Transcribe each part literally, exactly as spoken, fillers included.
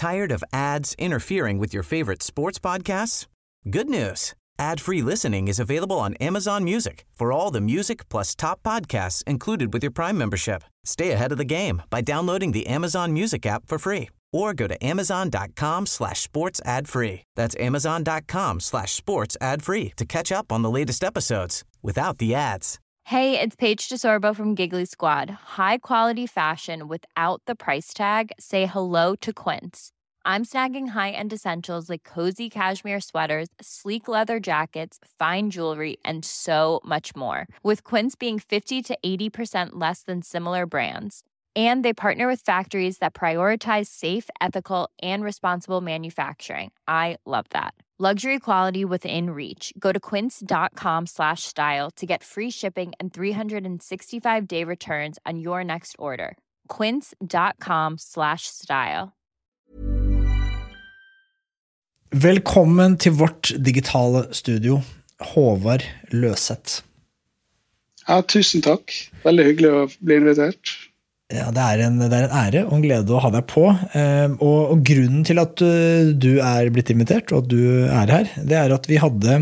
Tired of ads interfering with your favorite sports podcasts? Good news. Ad-free listening is available on Amazon Music for all the music plus top podcasts included with your Prime membership. Stay ahead of the game by downloading the Amazon Music app for free or go to amazon.com slash sports ad free. That's amazon.com slash sports ad free to catch up on the latest episodes without the ads. Hey, it's Paige DeSorbo from Giggly Squad. High quality fashion without the price tag. Say hello to Quince. I'm snagging high-end essentials like cozy cashmere sweaters, sleek leather jackets, fine jewelry, and so much more. With Quince being fifty to eighty percent less than similar brands. And they partner with factories that prioritize safe, ethical, and responsible manufacturing. I love that. Luxury quality within reach. Go to quince.com slash style to get free shipping and three sixty-five day returns on your next order. Quince.com slash style. Velkommen til vårt digitale studio, Håvard Løseth. Ja, tusen takk. Veldig hyggelig å bli invitert. Ja, det er, en, det er en ære og en glede å ha deg på. Eh, og, og grunnen til at uh, du er blitt invitert, og at du er her, det er at vi hadde,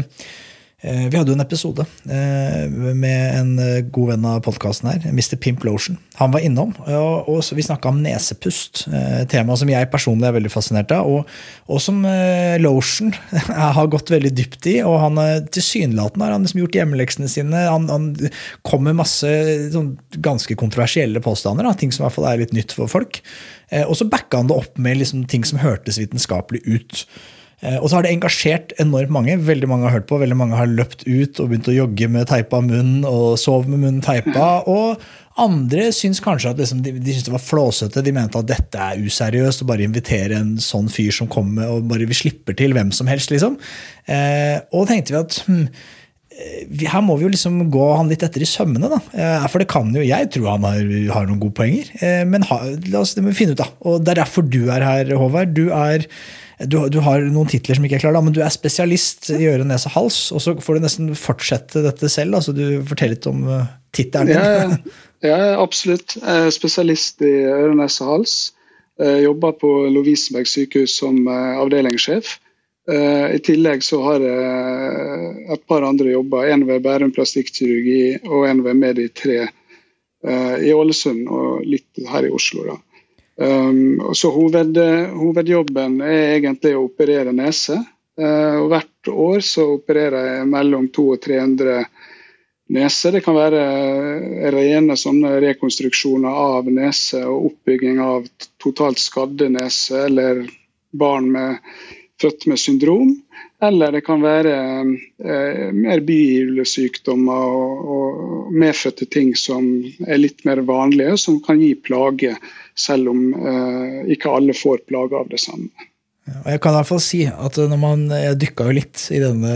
eh, vi hadde en episode eh, med en god venn av podcasten her, mister Pimp Lotion. Han var innom, og, og så vi snakket om nesepust, eh, tema som jeg personlig er veldig fascinert av, og, og som eh, Lotion har gått veldig dypt i, og han er tilsynelatende har han liksom gjort hjemmeleksene sine, han, han kom med masse sånn, ganske kontroversielle påstander, da, ting som i hvert fall er litt nytt for folk, eh, og så backa han det opp med liksom, ting som hørtes vitenskapelig ut. Eh, og så har det engasjert enormt mange, veldig mange har hørt på, veldig mange har løpt ut og begynt å jogge med teipa munn og sove med munnen teipa, og andre syns kanskje at liksom, de, de syns det var flåsete, de mente at dette er useriøst å bare invitere en sånn fyr som kommer og bare vi slipper til hvem som helst liksom. Eh, og tenkte vi at hm, vi, her må vi jo liksom gå han litt etter i sømmene da, eh, for det kan jo, jeg tror han har, har noen gode poenger, eh, men ha, la oss det må vi finne ut da, og det er derfor du er her, Håvard, du er Du, du har noen titler som ikke er klare, da, men du er spesialist i øre, nese, hals, og så får du nesten fortsette dette selv, altså du forteller litt om uh, titelen din. Ja, ja, absolutt. Jeg er spesialist i øre, nese, hals. Jeg jobber på Lovisenberg sykehus som uh, avdelingssjef. Uh, I tillegg så har jeg et par andre jobber, en ved Bærum plastikkirurgi og en ved Medi tre uh, i Ålesund og litt her i Oslo da. Um, så hoved, hovedjobben er egentlig å operere nese. Uh, og hvert år så opererer jeg mellom to og tre hundre nese. Det kan være rene sånne rekonstruksjoner av nese og oppbygging av totalt skadde nese, eller barn med, født med syndrom. Eller det kan være uh, mer bihulesykdommer og, og medfødte ting som er litt mer vanlige, som kan gi plage, selv om uh, ikke alle får plage av det samme. Ja, og jeg kan i hvert fall si at når man, jeg dykket jo litt i denne,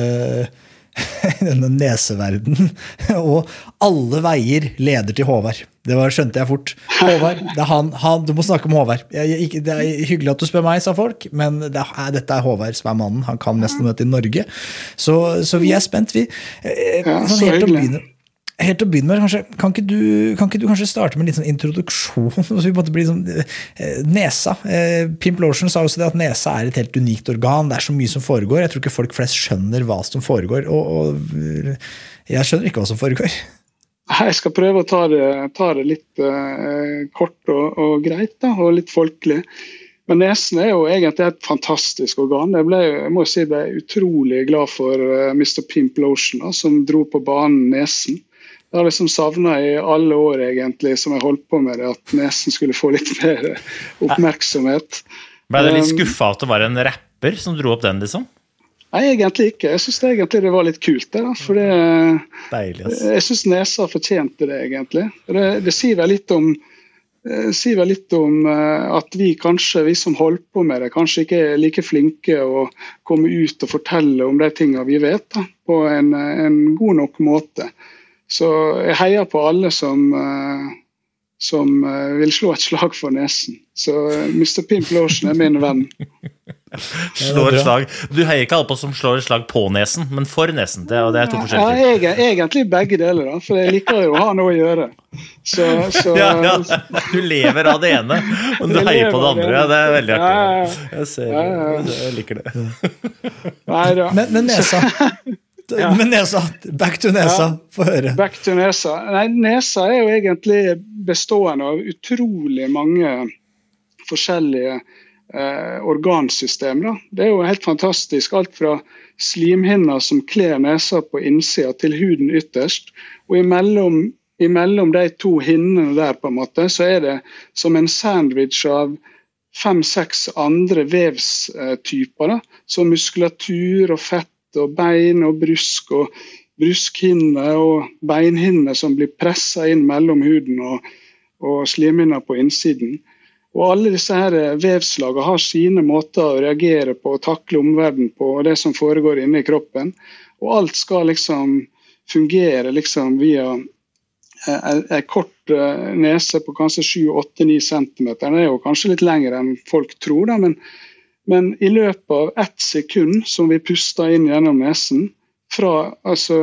i denne neseverden, og alle veier leder til Håvard. Det var, skjønte jeg fort. Håvard, det er han, han, du må snakke med Håvard. Jeg, ikke, det er hyggelig at du spør meg, sa folk, men det er, dette er Håvard som er mannen. Han kan nesten møte i Norge. Så, så vi er spent. Vi, ja, sånn, helt å begynne. Helt til å begynne med, kanskje, kan, ikke du, kan ikke du kanskje starte med en litt sånn introduksjon, så vi måtte bli sånn, eh, nesa. Eh, Pimp Lotion sa også det at nesa er et helt unikt organ, det er så mye som foregår, jeg tror ikke folk flest skjønner hva som foregår, og, og jeg skjønner ikke hva som foregår. Jeg skal prøve å ta det, ta det litt eh, kort og, og greit, da, og litt folkelig. Men nesen er jo egentlig et fantastisk organ. Jeg, ble, jeg må si jeg ble utrolig glad for uh, mister Pimp Lotion, da, som dro på banen nesen. Jeg har liksom savnet i alle år egentlig, som jeg holdt på med det, at nesen skulle få litt mer oppmerksomhet. Ble det litt skuffet at det var en rapper som dro opp den, liksom? Nei, egentlig ikke. Jeg synes det egentlig det var litt kult det, da, for det, Deilig, ass. Jeg synes nesa fortjente det egentlig. Det, det sier vel litt om sier vel litt om at vi kanskje, vi som holder på med det, kanskje ikke er like flinke å komme ut og fortelle om de tingene vi vet da, på en, en god nok måte. Så jeg heier på alle som, som vil slå et slag for nesen. Så mister Pimp Lotion er min venn. Slår et slag. Du heier ikke alle på som slår et slag på nesen, men for nesen. Det, og det er to Ja, forskjellige. jeg, egentlig begge deler, da, for jeg liker jo å ha noe å gjøre. Så, så, Ja, ja, du lever av det ene, men du Jeg heier på det lever av det andre. ene. Ja, det er veldig Ja, ja, artig. ja. Jeg ser, Ja, ja, ja. jeg liker det. Neida. Men, men nesa. Ja. Men nesa. Back to nesa. Få høre. Back to nesa. Nei, nesa er jo egentlig bestående av utrolig mange forskjellige eh, organsystem. Da. Det er jo helt fantastisk. Alt fra slimhinner som kler nesa på innsida til huden ytterst. Og imellom, imellom de to hinnene der på en måte, så er det som en sandwich av fem-seks andre vevstyper. Da. Så muskulatur og fett og bein og brusk og bruskhinne og beinhinne som blir presset inn mellom huden og, og slimhinner på innsiden. Og alle disse her vevslagene har sine måter å reagere på og takle omverdenen på og det som foregår inne i kroppen. Og alt skal liksom fungere liksom via en, en kort nese på kanskje sju åtte ni centimeter. Det er jo kanskje litt lengre enn folk tror, da, men Men i løpet av ett sekund som vi puster inn gjennom nesen, fra, altså,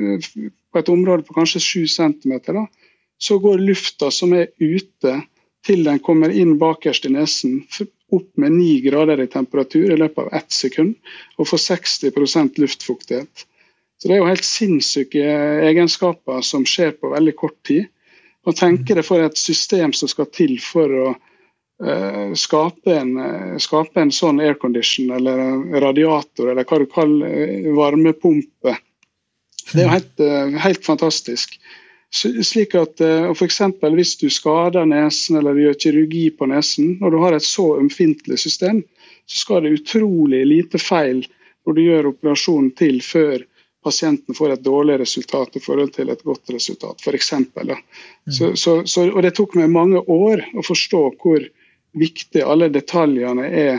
på et område på kanskje sju centimeter, da, så går lufta som er ute til den kommer inn bakerst i nesen, opp med ni grader i temperatur i løpet av ett sekund, og får seksti prosent luftfuktighet. Så det er jo helt sinnssyke egenskaper som skjer på veldig kort tid. Og tenker det for et system som skal til for å Uh, skape, en, uh, skape en sånn aircondition eller en radiator eller hva du kaller uh, varmepumpe. Det er jo helt, uh, helt fantastisk. S slik at uh, for eksempel hvis du skader nesen eller gjør kirurgi på nesen, når du har et så ømfintlig system, så skal det utrolig lite feil når du gjør operasjonen til før pasienten får et dårlig resultat i forhold til et godt resultat, for eksempel. Da. Mm. Så, så, så, og det tok meg mange år å forstå hvor viktig alle detaljene er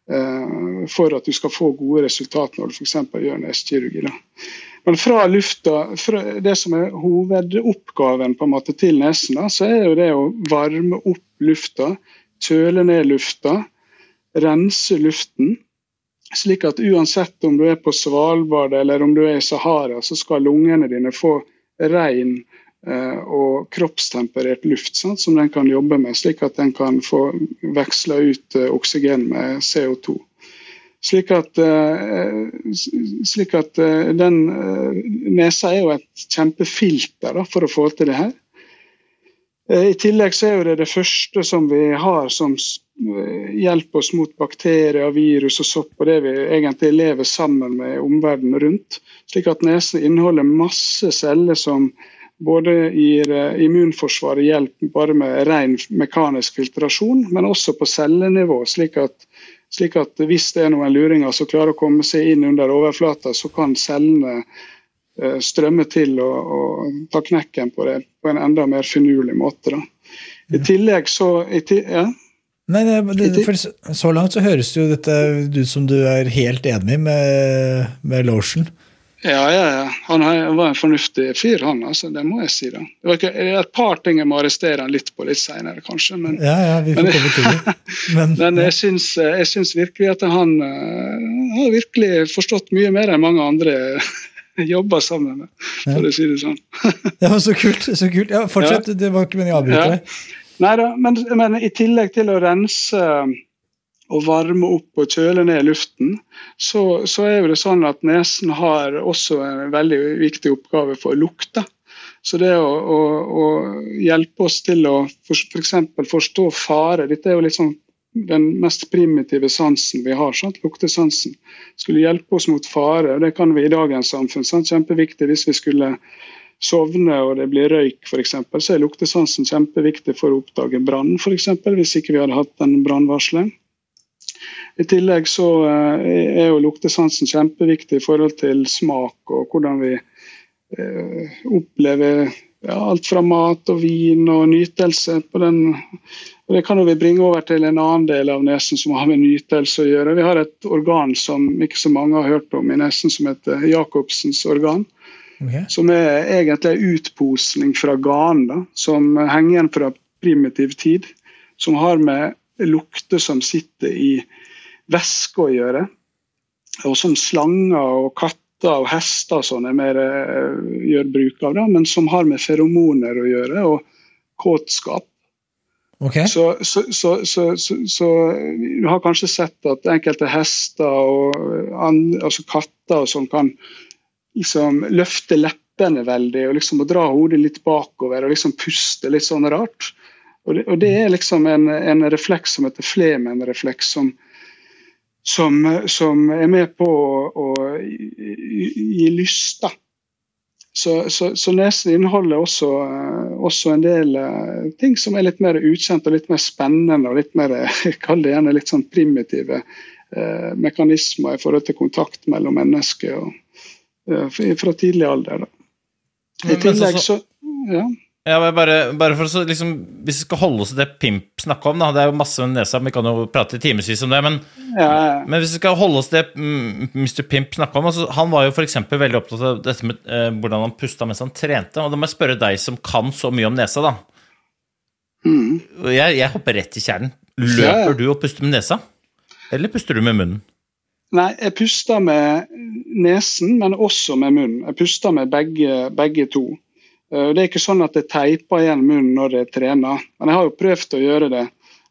eh, for at du skal få gode resultater når du for eksempel gjør nesekirurgi. Da. Men fra lufta, fra det som er hovedoppgaven på en måte til nesen, da, så er jo det å varme opp lufta, kjøle ned lufta, rense luften, slik at uansett om du er på Svalbard eller om du er i Sahara, så skal lungene dine få ren og kroppstemperert luft, sant, som den kan jobbe med, slik at den kan få veksle ut uh, oksygen med C O to. Slik at, uh, slik at uh, den uh, nesa er jo et kjempefilter da, for å få til det her. Uh, I tillegg så er jo det det første som vi har som uh, hjelper oss mot bakterier, virus og sopp, og det vi egentlig lever sammen med omverdenen rundt. Slik at nesen inneholder masse celler som både gir immunforsvaret hjelp bare med ren mekanisk filtrasjon, men også på cellenivå, slik at, slik at hvis det er noen luringer som klarer å komme seg inn under overflata, så kan cellene uh, strømme til og, og ta knekken på det på en enda mer finurlig måte. Da. I tillegg så... I til, ja. Nei, det, det, for så langt så høres jo dette ut som du er helt enig med, med Lotion. Ja, ja, ja. Han var en fornuftig fyr, han, altså, det må jeg si da. Det var ikke, et par ting jeg må arrestere han litt på litt senere, kanskje. Men, ja, ja, vi får komme til det. Men, men jeg, synes, jeg synes virkelig at han uh, har virkelig forstått mye mer enn mange andre jobber sammen med, for ja. Å si det sånn. Det var så kult, så kult. Ja, fortsett, ja. Det var ikke meningen å avbryte deg. Ja. Neida, men, men i tillegg til å rense og varme opp og kjøle ned luften, så, så er det sånn at nesen har også en veldig viktig oppgave for å lukte. Så det å, å, å hjelpe oss til å for, for eksempel forstå fare, dette er jo litt sånn den mest primitive sansen vi har, sant? Luktesansen. Skulle hjelpe oss mot fare, og det kan vi i dagens samfunn, sant? Kjempeviktig hvis vi skulle sovne og det blir røyk for eksempel, så er luktesansen kjempeviktig for å oppdage brann for eksempel, hvis ikke vi hadde hatt en brannvarsler. I tillegg så er jo luktesansen kjempeviktig i forhold til smak og hvordan vi eh, opplever ja, alt fra mat og vin og nytelse på den. Og det kan jo vi bringe over til en annen del av nesen som har med nytelse å gjøre. Vi har et organ som ikke så mange har hørt om i nesen som heter Jacobsens organ. Okay. Som er egentlig en utposning fra ganen da, som henger igjen fra primitiv tid, som har med lukter som sitter i væske å gjøre, og som slanger og katter og hester og sånn er mer uh, gjør bruk av det, men som har med feromoner å gjøre, og kåtskap. Okay. Så, så, så, så, så, så du har kanskje sett at enkelte hester og and, altså katter og sånn kan liksom løfte leppene veldig, og liksom dra hodet litt bakover, og liksom puste litt sånn rart. Og det, og det er liksom en, en refleks som heter Flehmen-refleks, som, som, som er med på å, å gi lyst, da. Så, så, så nesen inneholder også, også en del uh, ting som er litt mer ukjent og litt mer spennende og litt mer, jeg kaller det gjerne litt sånn primitive uh, mekanismer i forhold til kontakt mellom mennesker og, uh, fra tidlig alder. Da. I tillegg så, ja. Ja, bare, bare for å liksom, hvis vi skal holde oss til det Pimp snakker om, da, det er jo masse med nesa, vi kan jo prate timesvis om det, men, ja. men hvis vi skal holde oss til det mister Pimp snakker om, altså, han var jo for eksempel veldig opptatt av dette med eh, hvordan han pustet mens han trente, og da må jeg spørre deg som kan så mye om nesa da. Mm. Jeg, jeg hopper rett i kjernen. Løper ja. Du og puster med nesa? Eller puster du med munnen? Nei, jeg puster med nesen, men også med munnen. Jeg puster med begge, begge to. Det er ikke sånn at jeg teiper igjen munnen når jeg trener, men jeg har jo prøvd å gjøre det.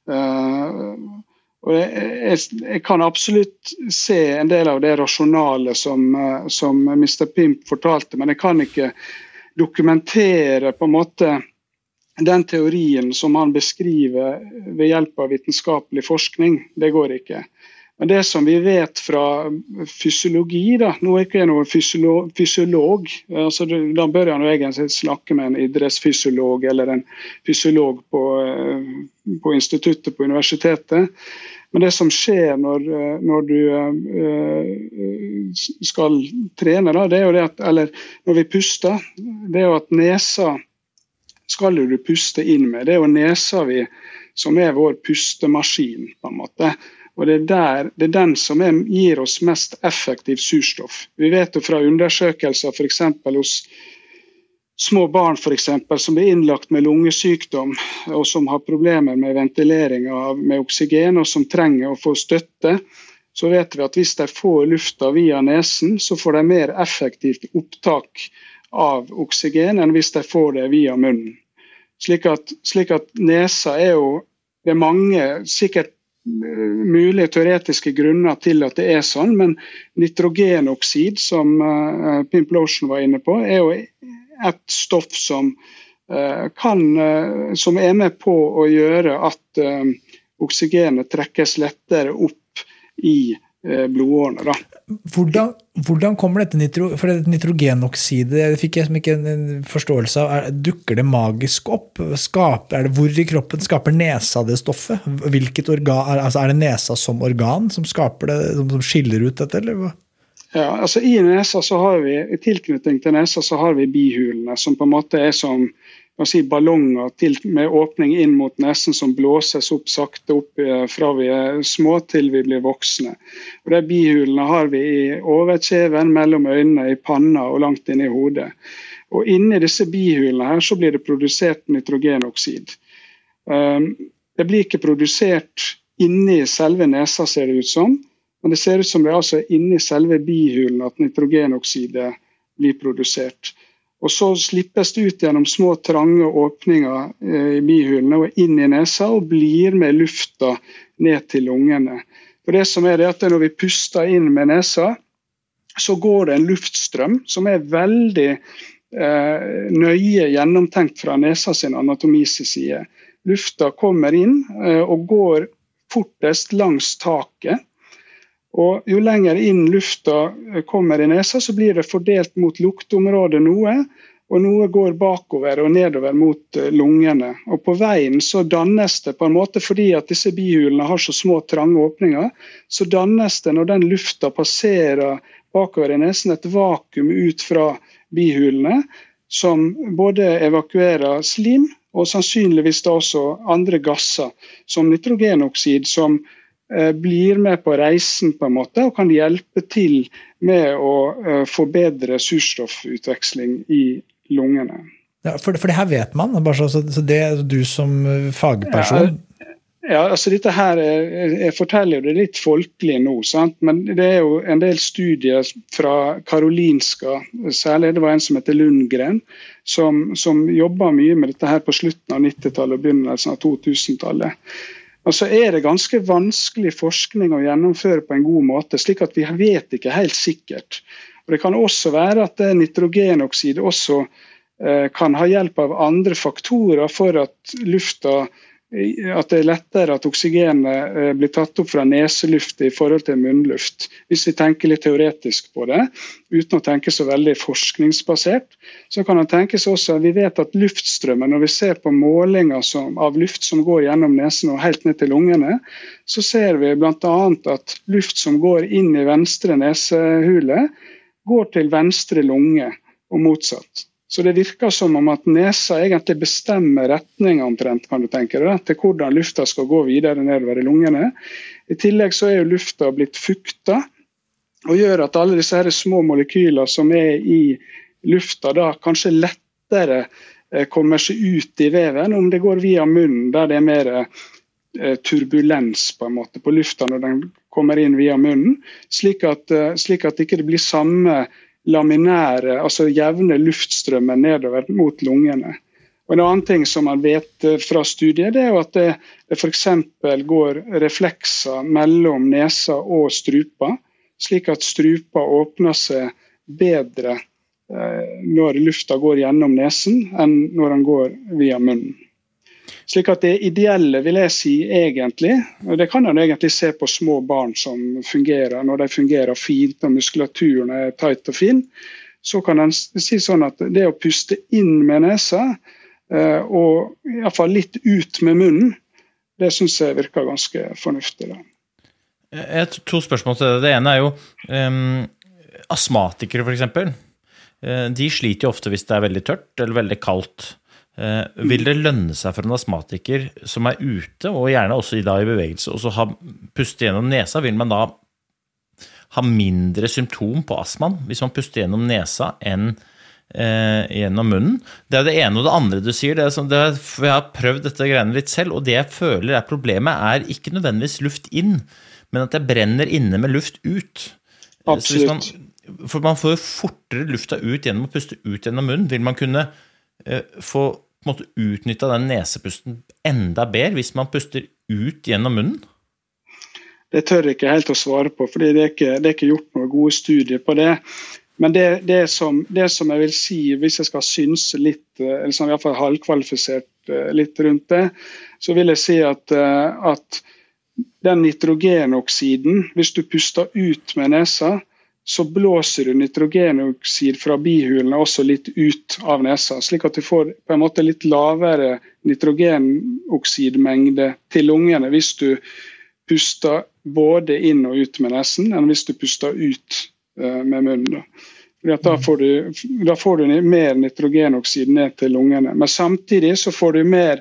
Og jeg, jeg, jeg kan absolutt se en del av det rasjonale som, som mister Pimp fortalte, men jeg kan ikke dokumentere på en måte den teorien som han beskriver ved hjelp av vitenskapelig forskning. Det går ikke. Men det som vi vet fra fysiologi, da, nå er ikke jeg noen fysiolog, fysiolog altså, da bør jeg nå egentlig snakke med en idrettsfysiolog eller en fysiolog på, på instituttet på universitetet. Men det som skjer når, når du uh, skal trene, da, det er jo det at, eller når vi puster, det er jo at nesa skal du puste inn med. Det er jo nesa vi, som er vår pustemaskin, på en måte. Og det er, der, det er den som er, gir oss mest effektiv surstoff. Vi vet jo fra undersøkelser, for eksempel hos små barn for eksempel, som blir innlagt med lungesykdom, og som har problemer med ventilering av, med oksygen, og som trenger å få støtte, så vet vi at hvis de får lufta via nesen, så får de mer effektivt opptak av oksygen enn hvis de får det via munnen. Slik at, slik at nesa er jo, det er mange, sikkert mulige teoretiske grunner til at det er sånn, men nitrogenoksid, som uh, Pimp Lotion var inne på, er jo et stoff som, uh, kan, uh, som er med på å gjøre at uh, oksygenet trekkes lettere opp i uh, blodårene. Da. Hvordan, hvordan kommer dette nitro, for dette nitrogenoksidet, det fikk jeg som ikke en forståelse av, er, dukker det magisk opp? Skaper, er det hvor i kroppen skaper nesa det stoffet? Hvilket organ, altså er det nesa som organ som skaper det, som, som skiller ut dette, eller hva? Ja, altså i nesa så har vi, i tilknytning til nesa så har vi bihulene, som på en måte er som kan si, ballonger til, med åpning inn mot nesen som blåses opp sakte opp fra vi er små til vi blir voksne. Og de bihulene har vi i overkjeven, mellom øynene, i panna og langt inn i hodet. Og inni disse bihulene her så blir det produsert nitrogenoksid. Um, det blir ikke produsert inni selve nesa, ser det ut som, men det ser ut som det er altså inni selve bihulene at nitrogenoksidet blir produsert. Og så slippes det ut gjennom små trange åpninger i bihulene og inn i nesa og blir med lufta ned til lungene. For det som er det at når vi puster inn med nesa, så går det en luftstrøm som er veldig eh, nøye gjennomtenkt fra nesa sin anatomis side. Lufta kommer inn eh, og går fortest langs taket. Og jo lenger inn lufta kommer i nesa, så blir det fordelt mot luktområdet noe, og noe går bakover og nedover mot lungene. Og på veien så dannes det på en måte, fordi at disse bihulene har så små trange åpninger, så dannes det når den lufta passerer bakover i nesen et vakuum ut fra bihulene, som både evakuerer slim, og sannsynligvis da også andre gasser, som nitrogenoksid, som blir med på reisen på en måte, og kan hjelpe til med å uh, forbedre surstoffutveksling i lungene. Ja, for, for det her vet man, bare så, så det du som fagperson... Ja, Ja, altså dette her, jeg forteller jo det litt folkelig nå, sant? Men det er jo en del studier fra Karolinska, særlig det var en som heter Lundgren, som, som jobber mye med dette her på slutten av nittitallet og begynnelsen av to-tusentallet. Og så er det ganske vanskelig forskning å gjennomføre på en god måte, slik at vi vet ikke helt sikkert. Og det kan også være at nitrogenoksid også eh, kan ha hjelp av andre faktorer for at lufta at det er lettere at oksygenet blir tatt opp fra neseluft i forhold til munnluft. Hvis vi tenker litt teoretisk på det, uten å tenke så veldig forskningsbasert, så kan man tenke seg også at vi vet at luftstrømmen, når vi ser på målinger som, av luft som går gjennom nesen og helt ned til lungene, så ser vi blant annet at luft som går inn i venstre nesehule, går til venstre lunge og motsatt. Så det virker som om at nesa egentlig bestemmer retningen omtrent, kan du tenke deg, til hvordan lufta skal gå videre nedover i lungene. I tillegg så er jo lufta blitt fukta, og gjør at alle disse her små molekyler som er i lufta da kanskje lettere kommer seg ut i veven, om det går via munnen, der det er mer turbulens på en måte på lufta når den kommer inn via munnen, slik at, slik at ikke det blir samme laminære, altså jevne luftstrømmen nedover mot lungene. Og en annen ting som man vet fra studiet, det er jo at det, det for eksempel går reflekser mellom nesa og strupa, slik at strupa åpner seg bedre eh, når lufta går gjennom nesen, enn når den går via munnen. Slik at det ideelle vil jeg si egentlig, og det kan man egentlig se på små barn som fungerer, når de fungerer fint og muskulaturen er tight og fin, så kan man si sånn at det å puste inn med nesa, og i hvert fall litt ut med munnen, det synes jeg virker ganske fornuftig. Da. Jeg har to spørsmål til det. Det ene er jo um, astmatikere for eksempel. De sliter jo ofte hvis det er veldig tørt eller veldig kaldt. Uh, vil det lønne seg for en astmatiker som er ute, og gjerne også i, da, i bevegelse, og så ha pustet gjennom nesa, vil man da ha mindre symptom på astmaen hvis man puster gjennom nesa enn uh, gjennom munnen? Det er det ene, og det andre du sier, det er sånn, det er, jeg har prøvd dette greiene litt selv, og det jeg føler er problemet er ikke nødvendigvis luft inn, men at det brenner inne med luft ut. Absolutt. Man, for man får fortere lufta ut gjennom å puste ut gjennom munnen, vil man kunne få på en måte utnyttet den nesepusten enda bedre hvis man puster ut gjennom munnen? Det tør jeg ikke helt å svare på, for det er ikke, det er ikke gjort noen gode studier på det. Men det, det, som, det som jeg vil si, hvis jeg skal synse litt, eller sånn, i hvert fall halvkvalifisert litt rundt det, så vil jeg si at, at den nitrogenoksiden, hvis du puster ut med nesa, så blåser du nitrogenoksid fra bihulene også litt ut av nesa, slik at du får på en måte litt lavere nitrogenoksidmengde til lungene hvis du puster både inn og ut med nesen, enn hvis du puster ut uh, med munnen. Da. Da, får du, da får du mer nitrogenoksid ned til lungene, men samtidig så får du mer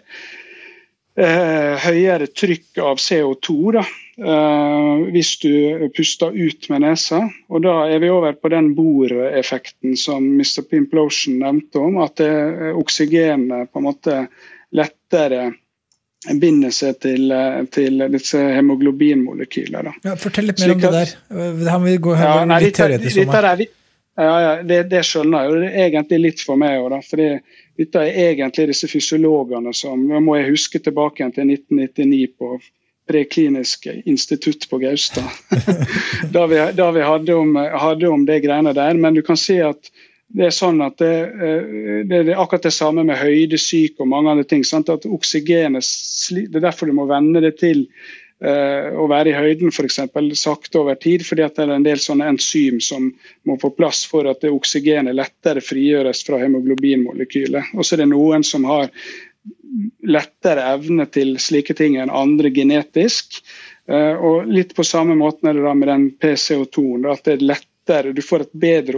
uh, høyere trykk av C O to da, Uh, hvis du puster ut med nesa, og da er vi over på den boreffekten som mister Pimplotion nevnte om, at det, oksygenet på en måte lettere binder seg til, til disse hemoglobinmolekyler. Da. Ja, fortell litt mer om det der. Det har vi gå her ja, nei, litt teoretisk om her. Ja, ja, det, det skjønner jeg, og det er egentlig litt for meg også, da, fordi dette er egentlig disse fysiologene som, nå må jeg huske tilbake til nitten nittini på prekliniske institutt på Gaustad, da vi, da vi hadde, om, hadde om det greiene der, men du kan si at det er sånn at det, det, det er akkurat det samme med høydesyke og mange andre ting, sant? At oksygenet, det er derfor du må vende det til uh, å være i høyden for eksempel, sakte over tid, fordi at det er en del sånne enzym som må få plass for at det oksygenet lettere frigjøres fra hemoglobinmolekylet, og så er det noen som har lettere evne til slike ting enn andre genetisk, og litt på samme måte er det da med den P C O to, at det er lettere, du får et bedre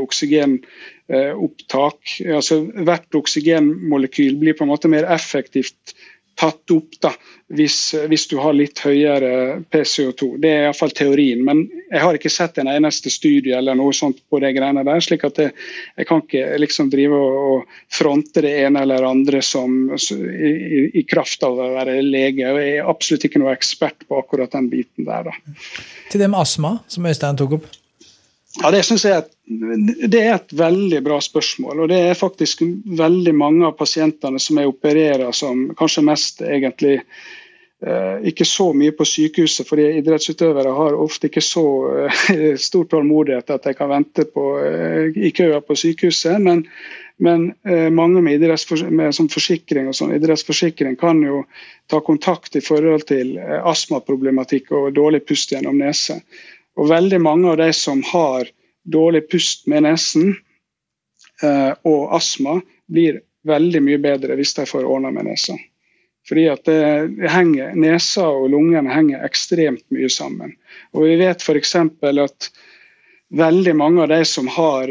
oksygenopptak, altså hvert oksygenmolekyl blir på en måte mer effektivt tatt opp da, hvis, hvis du har litt høyere P C O to. Det er i hvert fall teorien, men jeg har ikke sett en eneste studie eller noe sånt på de greiene der, slik at jeg, jeg kan ikke liksom drive og fronte det ene eller andre som, i, i, i kraft av å være lege, og jeg er absolutt ikke noe ekspert på akkurat den biten der da. Til det med astma, som Øystein tok opp? Ja, det synes jeg er, det er et veldig bra spørsmål, og det er faktisk veldig mange av pasientene som jeg opererer som kanskje mest egentlig eh, ikke så mye på sykehuset, fordi idrettsutøvere har ofte ikke så eh, stor tålmodighet at jeg kan vente på, eh, i køa på sykehuset, men, men eh, mange med, idrettsfors- med som forsikring og sånn, idrettsforsikring kan jo ta kontakt i forhold til eh, astmaproblematikk og dårlig pust gjennom nese. Og veldig mange av de som har dårlig pust med nesen eh, og astma blir veldig mye bedre hvis de får ordnet med nesa. Fordi at det, det henger, nesa og lungene henger ekstremt mye sammen. Og vi vet for eksempel at veldig mange av de som har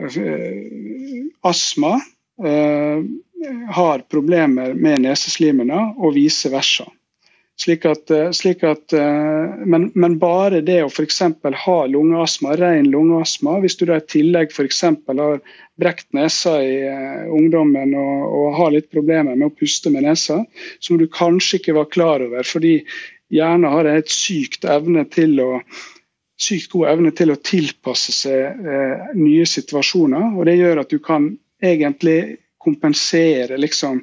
eh, astma eh, har problemer med neseslimene og vice versa. Slik at, slik at, men, men bare det å for eksempel ha lungeastma, ren lungeastma, hvis du da i tillegg for eksempel har brekt nesa i ungdommen og, og har litt problemer med å puste med nesa, som du kanskje ikke var klar over, fordi hjernen har et sykt evne til å sykt god evne til å tilpasse seg eh, nye situasjoner, og det gjør at du kan egentlig kompensere liksom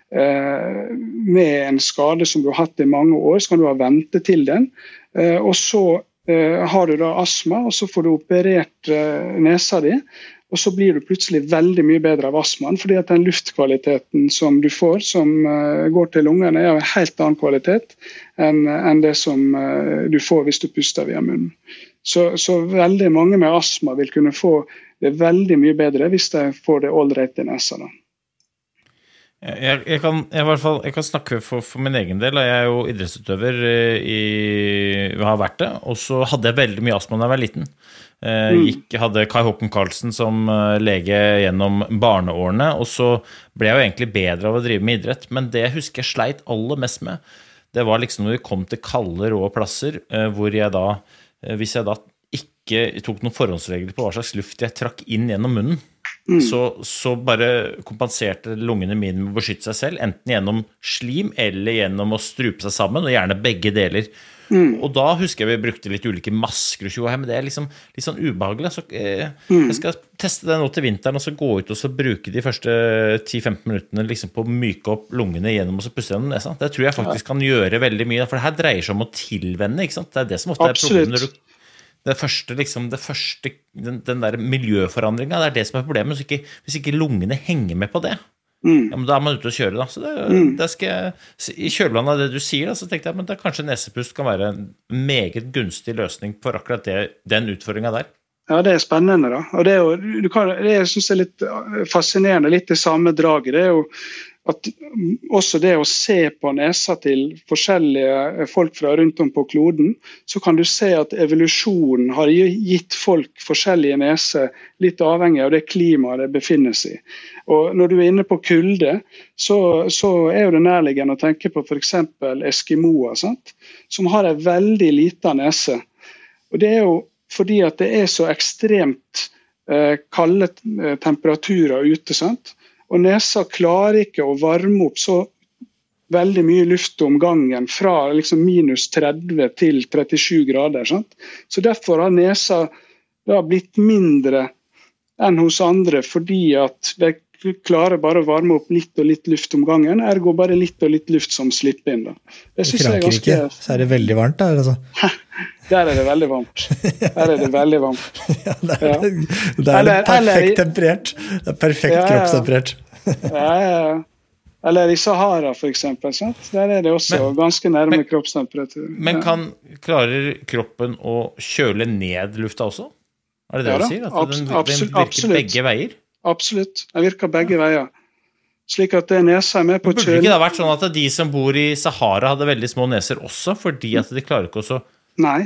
med en skade som du har hatt i mange år, så kan du ha ventet til den, og så har du da astma, og så får du operert nesa di, og så blir du plutselig veldig mye bedre av astmaen, fordi at den luftkvaliteten som du får, som går til lungene, er av en helt annen kvalitet enn, enn det som du får hvis du puster via munnen. Så, så veldig mange med astma vil kunne få det veldig mye bedre hvis de får det all right i nesa da. Jeg, jeg, kan, jeg, i hvert fall, jeg kan snakke for, for min egen del, og jeg er jo idrettsutøver i, har vært det, og så hadde jeg veldig mye astma da jeg var liten. Jeg gikk, hadde Kai Håkon Karlsen som lege gjennom barneårene, og så ble jeg jo egentlig bedre av å drive med idrett, men det jeg husker jeg sleit aller mest med, det var liksom når vi kom til kalde, rå plasser, hvor jeg da, hvis jeg da ikke tok noen forhåndsregler på hva slags luft jeg trakk inn gjennom munnen, Mm. Så, så bare kompenserte lungene mine med å beskytte seg selv, enten gjennom slim eller gjennom å strupe seg sammen, og gjerne begge deler. Mm. Og da husker jeg vi brukte litt ulike masker og tjoe, men det er liksom litt sånn ubehagelig. Så, eh, mm. Jeg skal teste det nå til vinteren, og så gå ut og så bruke de første ti til femten minuttene liksom på å myke opp lungene gjennom og så puste gjennom nesa. Det tror jeg faktisk ja. Kan gjøre veldig mye, for det her dreier seg om å tilvenne, ikke sant? Det er det som ofte er problemet når du Det første, liksom, det første den, den der miljøforandringen, det er det som er problemet. Hvis ikke, hvis ikke lungene henger med på det, mm. ja, men da er man ute å kjøre da. Så det, mm. det skal jeg, i kjølvannet av det du sier da, så tenkte jeg, men det er kanskje nesepust kan være en meget gunstig løsning for akkurat det, den utfordringen der. Ja, det er spennende da. Og det er jo, du kan, det jeg synes er litt fascinerende, litt det samme draget. Det er jo at også det å se på nesa til forskjellige folk fra rundt om på kloden, så kan du se at evolusjonen har gitt folk forskjellige neser, litt avhengig av det klimaet det befinner seg i. Og når du er inne på kulde, så, så er jo det nærliggende å tenke på for eksempel Eskimoer, sant? Som har en veldig liten nese. Og det er jo fordi at det er så ekstremt eh, kalde temperaturer ute, sant? Og nesa klarer ikke å varme opp så veldig mye luft om gangen fra liksom minus tretti til trettisju grader. Sant? Så derfor har nesa da blitt mindre enn hos andre, fordi at de klarer bare å varme opp litt og litt luft om gangen, ergo bare litt og litt luft som slipper inn. Da. Det synes jeg er ganske... Så er det veldig varmt der, altså. Der er det veldig varmt. Der er det veldig varmt. Ja, der er det, der er det perfekt eller, temperert. Det er perfekt ja, kroppstemperert. Ja, ja, ja. Eller i Sahara for eksempel, sant? Der er det også men, ganske nærme men, kroppstemperatur. Men kan, klarer kroppen å kjøle ned lufta også? Er det det ja, du sier? At abs- den, den virker absolutt. Begge veier? Absolutt, den virker begge veier. Slik at det nesa er med på kjøle. Burde ikke det ha vært sånn at de som bor i Sahara hadde veldig små neser også, fordi at de klarer ikke også Nei.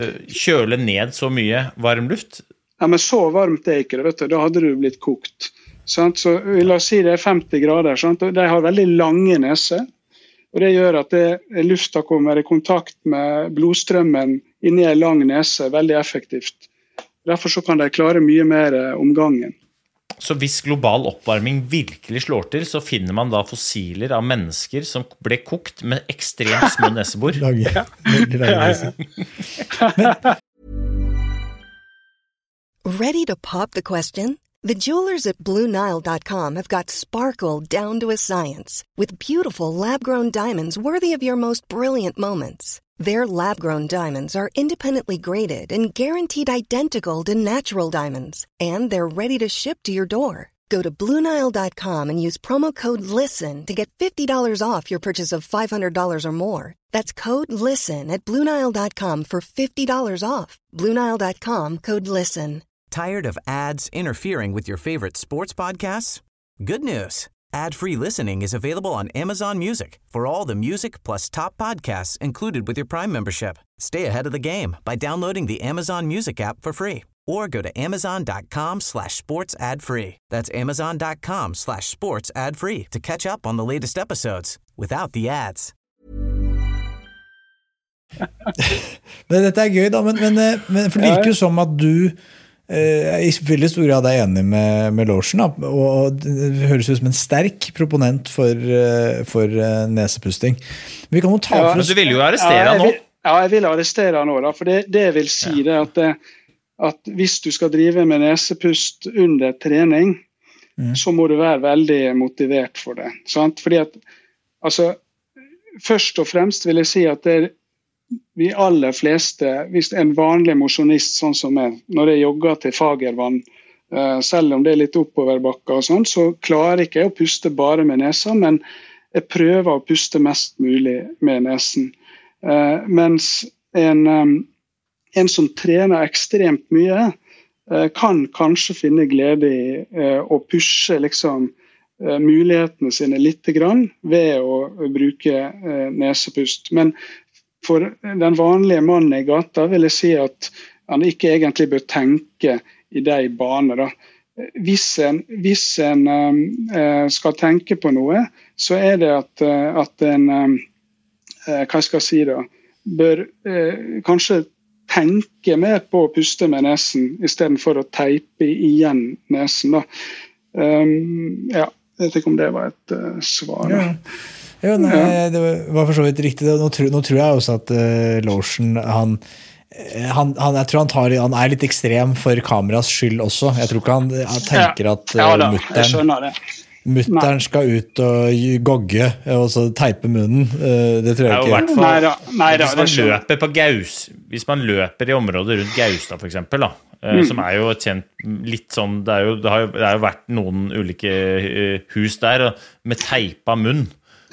Kjøle ned så mye varm luft? Ja, men så varmt er ikke det, vet du. Da hadde du blitt kokt. Sant? Så la oss si det er femti grader, sant? De har veldig lange neser, og det gjør at det, lufta kommer i kontakt med blodstrømmen inn i en lang nese, veldig effektivt. Derfor så kan de klare mye mer om gangen. Så hvis global oppvarming virkelig slår til, så finner man da fossiler av mennesker som ble kokt med ekstremt små nesebor. Lange, veldig lange neser. Ready to pop the question? The jewelers at Blue Nile dot com have got sparkle down to a science with beautiful lab-grown diamonds worthy of your most brilliant moments. Their lab-grown diamonds are independently graded and guaranteed identical to natural diamonds, and they're ready to ship to your door. Go to Blue Nile dot com and use promo code LISTEN to get fifty dollars off your purchase of five hundred dollars or more. That's code LISTEN at Blue Nile dot com for fifty dollars off. Blue Nile dot com, code LISTEN. Tired of ads interfering with your favorite sports podcasts? Good news. Ad-free listening is available on Amazon Music for all the music plus top podcasts included with your Prime membership. Stay ahead of the game by downloading the Amazon Music app for free or go to amazon.com slash sports ad free. That's amazon.com slash sports ad free to catch up on the latest episodes without the ads. Men dette er gøy da, men, men, men for det virker jo som at du eh, i veldig stor grad er enig med, med Lotion, da, og det høres ut som en sterk proponent for, for nesepusting. Vi kan jo ta ja, for oss... Du vil jo arrestere ja, nå. Vil, ja, jeg vil arrestere nå, da, for det, det vil si ja. det, at det at hvis du skal drive med nesepust under trening, mm. så må du være veldig motivert for det. Sant? Fordi at, altså, først og fremst vil jeg si at det er vi aller fleste, hvis en vanlig mosjonist sånn som jeg, når jeg jogger til Fagervann, uh, selv om det er litt oppoverbakka og sånn, så klarer ikke jeg å puste bare med nesa, men jeg prøver å puste mest mulig med nesen. Uh, mens en... Um, En som trener ekstremt mye, eh, kan kanskje finne glede i eh, å pushe liksom, eh, mulighetene sine litt grann ved å bruke eh, nesepust. Men for den vanlige mannen i gata vil jeg si at han ikke egentlig bør tenke i de baner. Da. Hvis en, hvis en eh, skal tenke på noe, så er det at, at en, eh, hva skal jeg si da, bør eh, kanskje tenke mer på å puste med nesen i stedet for å teipe igjen nesen. Da. Um, ja, jeg vet ikke om det var et uh, svar. Da. Ja. Jo, nei, ja. Det var for så vidt riktig. Nå tror, nå tror jeg også at uh, Lotion, han, han, han, jeg tror han, tar, han er litt ekstrem for kameras skyld også. Jeg tror ikke han, han tenker ja. at uh, ja, da, mutteren... jeg skjønner det. Mutteren skal ut og gogge og så teipe munnen. Det tror jeg ikke. Ja, i hvert fall, neida, neida, hvis man løper på Gaus, hvis man løper i området rundt Gaustad for eksempel, da, mm. som er jo kjent litt sånn, det, er jo, det, har jo, det har jo vært noen ulike hus der med teipa munn.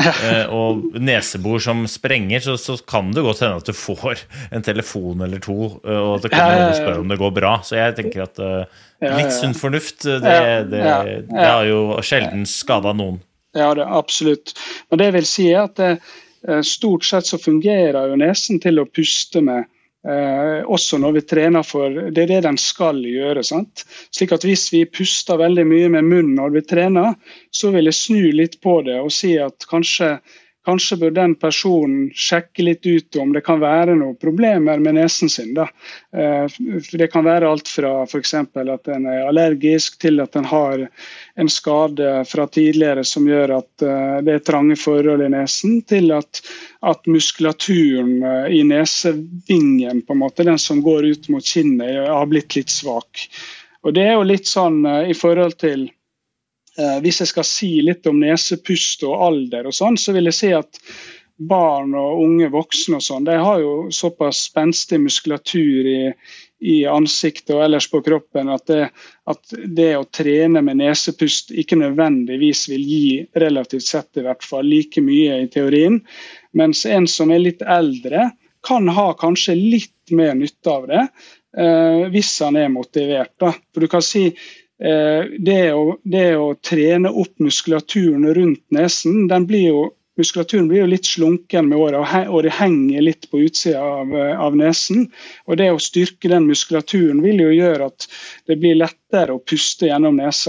og nesebor som sprenger, så, så kan det godt hende at du får en telefon eller to, og at det kommer noen og spør om det går bra. Så jeg tenker at litt sunn fornuft, det, det, det har jo sjelden skadet noen. Ja, det er absolutt. Men det vil si at det, stort sett så fungerer jo nesen til å puste med, Eh, også når vi trener for, det er det den skal gjøre, sant? Slik at hvis vi puster veldig mye med munnen når vi trener, så vil jeg snu litt på det og si at kanskje, kanskje bør den personen sjekke litt ut om det kan være noen problemer med nesen sin. Da. Eh, for det kan være alt fra for eksempel at den er allergisk til at den har en skade fra tidligere som gjør at uh, det er trange forhold i nesen, til at, at muskulaturen uh, i nesevingen, på en måte, den som går ut mot kinnet, har blitt litt svak. Og det er jo litt sånn uh, i forhold til, uh, hvis jeg skal si litt om nesepust og alder og sånn, så vil jeg si at barn og unge voksne og sånn, de har jo såpass spenstig muskulatur i i ansiktet og ellers på kroppen, at det, at det å trene med nesepust ikke nødvendigvis vil gi, relativt sett i hvert fall, like mye i teorien, mens en som er litt eldre kan ha kanskje litt mer nytte av det, eh, hvis han er motivert. Da. For du kan si, eh, det, å, det å trene opp muskulaturen rundt nesen, den blir jo Muskulaturen blir jo litt slunken med året, og det henger litt på utsida av, av nesen. Og det å styrke den muskulaturen vil jo gjøre at det blir lettere å puste gjennom nesa.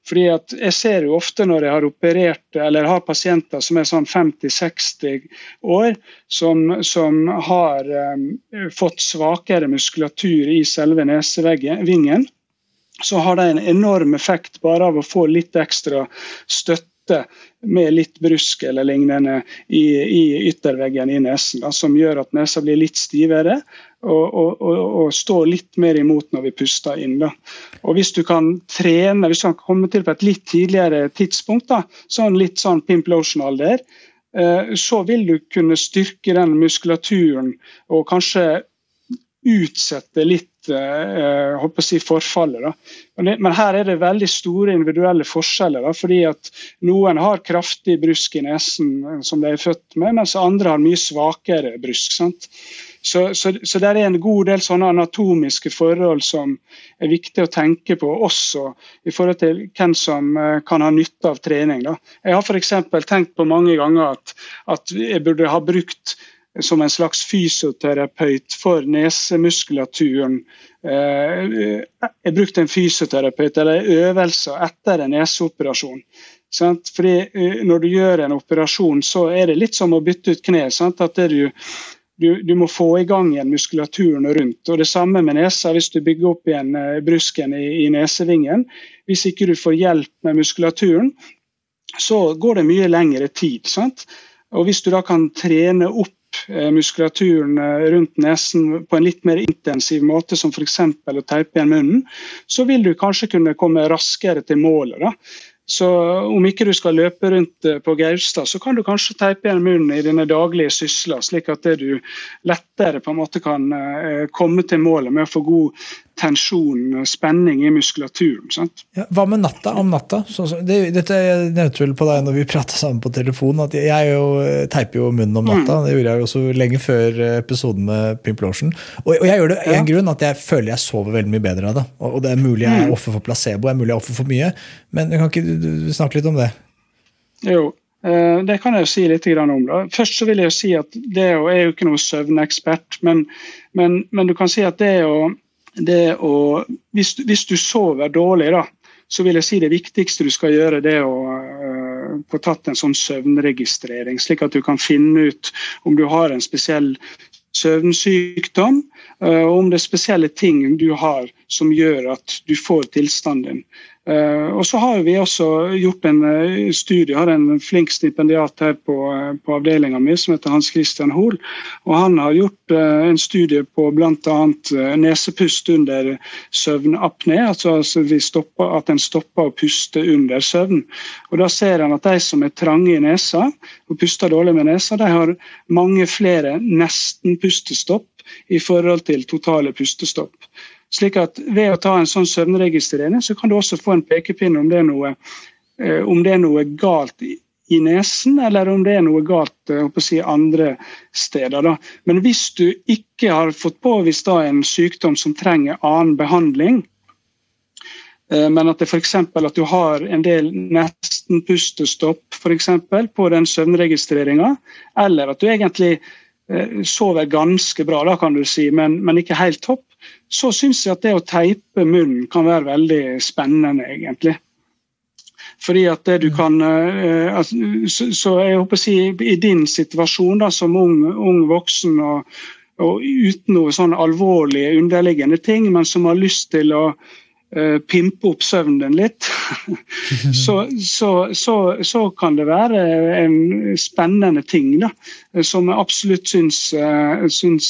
Fordi at jeg ser jo ofte når jeg har operert, eller har pasienter som er sånn femti seksti år, som, som har um, fått svakere muskulatur i selve nesevingen, så har det en enorm effekt bare av å få litt ekstra støtte med litt brusk eller lignende i, i ytterveggen i nesen, da, som gjør at nesa blir litt stivere og, og, og, og står litt mer imot når vi puster inn. Da. Og hvis du kan trene, hvis du kan komme til på et litt tidligere tidspunkt, da, sånn litt sånn pimplotion-alder, eh, så vil du kunne styrke den muskulaturen og kanskje utsette litt eh, håper å si forfallet. Da. Men, det, men her er det veldig store individuelle forskjeller, da, fordi at noen har kraftig brusk i nesen som de er født med, mens andre har mye svakere brusk. Sant? Så, så, så det er en god del sånne anatomiske forhold som er viktig å tenke på også i forhold til hvem som eh, kan ha nytte av trening. Da. Jeg har for eksempel tenkt på mange ganger at, at jeg burde ha brukt som en slags fysioterapeut for nesemuskulaturen. Jeg brukte en fysioterapeut eller øvelser etter en neseoperasjon. Sant? Fordi når du gjør en operasjon, så er det litt som å bytte ut kne. Sant? At det du, du, du må få i gang igjen muskulaturen rundt. Og det samme med nesa, hvis du bygger opp igjen brusken i, i nesevingen. Hvis ikke du får hjelp med muskulaturen, så går det mye lengre tid. Sant? Og hvis du da kan trene opp muskulaturen rundt nesen på en litt mer intensiv måte, som for eksempel å teipe igjen munnen, så vil du kanskje kunne komme raskere til målet. Da. Så om ikke du skal løpe rundt på Gaustad, så kan du kanskje teipe igjen munnen i dine daglige sysler, slik at du lettere på en måte kan komme til målet med å få god tensjon, spenning i muskulaturen. Sant? Ja, hva med natta om natta? Så, så, det, dette nevnte vel på deg når vi pratet sammen på telefon, at jeg jo, teiper jo munnen om natta. Mm. Det gjorde jeg jo også lenge før episoden med Pimplotion. Og, og jeg gjør det av ja. en grunn at jeg føler jeg sover veldig mye bedre av det. Og, og det er mulig jeg er offer for placebo, det er mulig jeg er offer for mye. Men kan ikke du, du snakke litt om det? Jo. Det kan jeg jo si litt om. Da. Først så vil jeg jo si at det er jo ikke noe søvnekspert, men, men, men du kan si at det er jo det å, hvis, hvis du sover dårlig, da, så vil jeg si det viktigste du skal gjøre, det er å uh, få tatt en sånn søvnregistrering, slik at du kan finne ut om du har en spesiell søvnsykdom, uh, og om det er spesielle ting du har som gjør at du får tilstanden din. Uh, og så har vi også gjort en uh, studie, har en flink stipendiat her på, uh, på avdelingen min som heter Hans Christian Hoel, og han har gjort uh, en studie på blant annet uh, nesepust under søvnapné, altså, altså vi stopper, at den stopper å puste under søvn. Og da ser han at de som er trange i nesa og puster dårlig med nesa, de har mange flere nesten pustestopp i forhold til totale pustestopp. Slik at ved å ta en sånn søvnregistrering, så kan du også få en pekepinn om det er noe, eh, om det er noe galt i, i nesen, eller om det er noe galt eh, å si, andre steder. Da. Men hvis du ikke har fått påvist da, en sykdom som trenger annen behandling, eh, men at det for eksempel at du har en del nesten pustestopp for eksempel, på den søvnregistreringen, eller at du egentlig eh, sover ganske bra, da, kan du si, men, men ikke helt topp, så synes jeg at det å teipe munnen kan være veldig spennende, egentlig. Fordi at det du kan, eh, så, så jeg håper å si, i din situasjon da, som ung, ung voksen, og, og uten noe sånn alvorlige underliggende ting, men som har lyst til å eh, pimpe opp søvnen din litt, så, så, så, så kan det være en spennende ting da, som jeg absolutt synes, uh, synes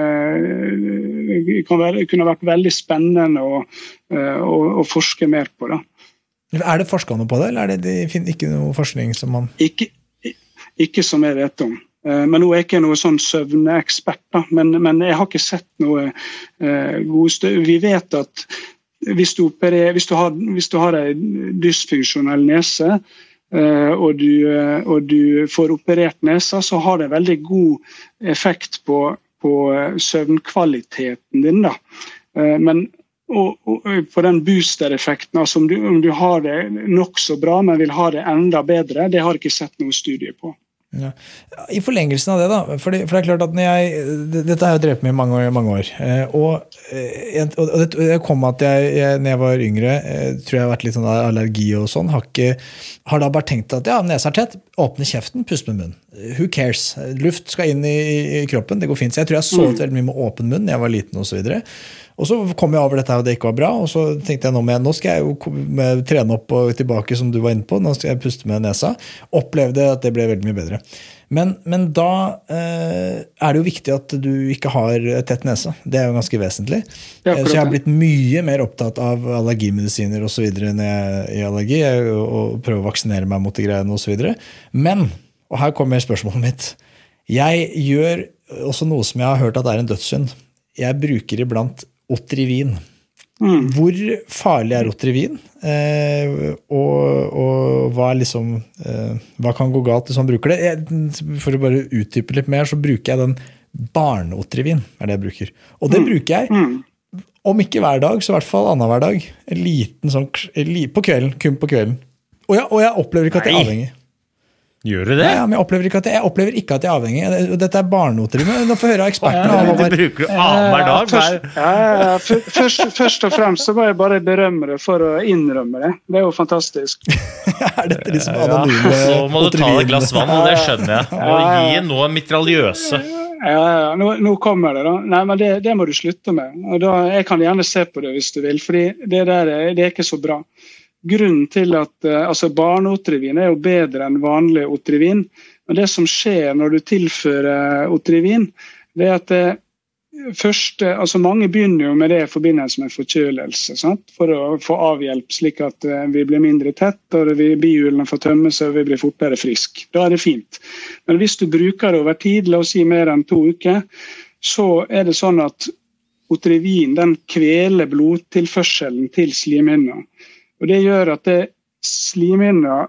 uh, kan være, kunne vært veldig spennende å, uh, å, å forske mer på. Da. Er det forskerne på det, eller er det, det finner ikke noe forskning som man... Ikke, ikke som jeg vet om. Uh, men nå er jeg ikke noe sånn søvneekspert, da, men, men jeg har ikke sett noe uh, god støv. Vi vet at hvis du, operer, hvis du, har, hvis du har en dysfunksjonell nese, Uh, og, du, uh, og du får operert nesa, så har det veldig god effekt på, på uh, søvnkvaliteten din. Da. Uh, men og, og, på den booster-effekten, altså om du, om du har det nok så bra, men vil ha det enda bedre, det har jeg ikke sett noen studie på. Ja. I forlengelsen av det da, for det, for det er klart at når jeg, dette har jeg drevet med i mange år, mange år og, og det kom at jeg, jeg, når jeg var yngre, tror jeg har vært litt sånn allergi og sånn, har, ikke, har da bare tenkt at ja, nesa er tett, åpne kjeften, pust med munnen. Who cares? Luft skal inn i, i kroppen, det går fint. Så jeg tror jeg sovet veldig mye med åpen munn når jeg var liten og så videre. Og så kom jeg over dette her, og det ikke var bra, og så tenkte jeg nå, med, nå skal jeg jo trene opp og tilbake som du var inne på, nå skal jeg puste med nesa. Opplevde at det ble veldig mye bedre. Men, men da eh, er det jo viktig at du ikke har tett nese. Det er jo ganske vesentlig. Ja, så jeg har blitt mye mer opptatt av allergimedisiner og så videre når jeg er i allergi, og prøver å vaksinere meg mot de greiene og så videre. Men, og her kommer spørsmålet mitt, jeg gjør også noe som jeg har hørt at er en dødssynd. Jeg bruker iblant Otrivin. Mm. Hvor farlig er Otrivin? Eh, og, og hva er liksom eh, hva kan gå galt hvis man bruker det? Jeg, for å bare utdype litt mer, så bruker jeg den barne-Otrivin, er det jeg bruker. Og det mm. bruker jeg, mm. om ikke hver dag, så i hvert fall annen hver dag. En liten sånn, på kvelden, kun på kvelden. Og jeg, og jeg opplever ikke at jeg er avhengig. Gjør du det? Ja, men jeg opplever ikke at jeg, jeg, opplever ikke at jeg er avhengig. Dette er barneotrivin. Nå får jeg høre av ekspertene. Ja, det bruker du annenhver dag. Først, ja, ja, først, først og fremst så må jeg bare berømme det for å innrømme det. Det er jo fantastisk. Er dette liksom anonyme ja, så må du ta deg et glass vann, og det skjønner jeg. Og gi noe mitraljøse. Ja, ja, nå, nå kommer det da. Nei, men det, det må du slutte med. Og da, jeg kan gjerne se på det hvis du vil, fordi det der det er ikke så bra. Grunnen til at altså barneotrivin er jo bedre enn vanlig otrivin, men det som skjer når du tilfører otrivin, det er at det første, altså mange begynner jo med det i forbindelse med forkjølelse, sant? For å få avhjelp slik at vi blir mindre tett, og bihulene får tømme seg, og vi blir fortere frisk. Da er det fint. Men hvis du bruker det over tid, la oss si mer enn to uker, så er det sånn at otrivin, den kveler blodtilførselen til slimhinna. Og det gjør at det slimhinna,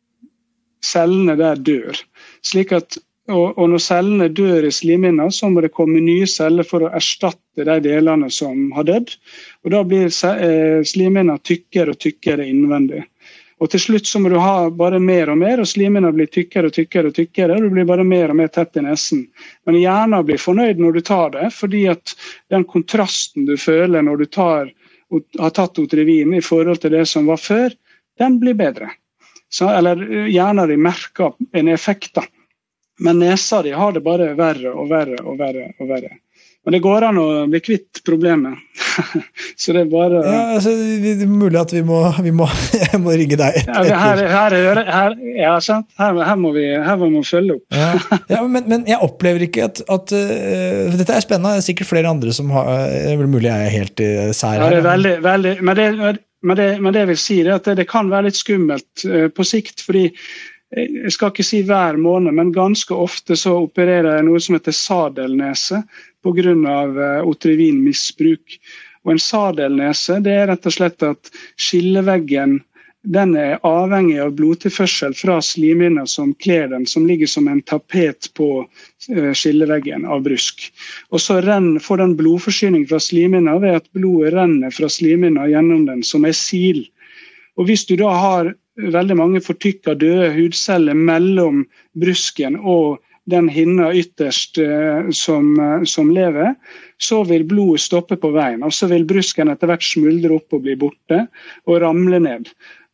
cellene der dør. Slik at, og, og når cellene dør i slimhinna, så må det komme nye celler for å erstatte de delene som har dødd. Og da blir slimhinna tykkere og tykkere innvendig. Og til slutt så må du ha bare mer og mer, og slimhinna blir tykkere og tykkere og tykkere, og du blir bare mer og mer tett i nesen. Men hjernen blir fornøyd når du tar det, fordi at den kontrasten du føler når du tar har tatt otrivin i forhold til det som var før, den blir bedre. Så, eller gjerne de merker en effekt da. Men nesa de har det bare verre og verre og verre og verre. Men det går an å bli kvitt problemet. Så det er bare... Ja, altså, det er mulig at vi må, vi må, jeg må ringe deg etter. Ja, her, her, her, ja, sant? Her, her, må vi, her må vi følge opp. Ja, ja men, men jeg opplever ikke at... at uh, dette er spennende, det er sikkert flere andre som har... Det er mulig jeg er helt uh, sær her. Ja, det er veldig... veldig men, det, men, det, men det vil si det at det, det kan være litt skummelt uh, på sikt, fordi jeg skal ikke si hver måned, men ganske ofte så opererer jeg noe som heter sadelnese på grunn av otrivinmisbruk. Og en sadelnese, det er rett og slett at skilleveggen, den er avhengig av blodtilførsel fra slimhinna som kler den, som ligger som en tapet på skilleveggen av brusk. Og så renner, får den blodforsyning fra slimhinna ved at blodet renner fra slimhinna gjennom den som er sil. Og hvis du da har veldig mange fortykka døde hudceller mellom brusken og den hinna ytterst eh, som, som lever, så vil blodet stoppe på veien, og så vil brusken etter hvert smuldre opp og bli borte, og ramle ned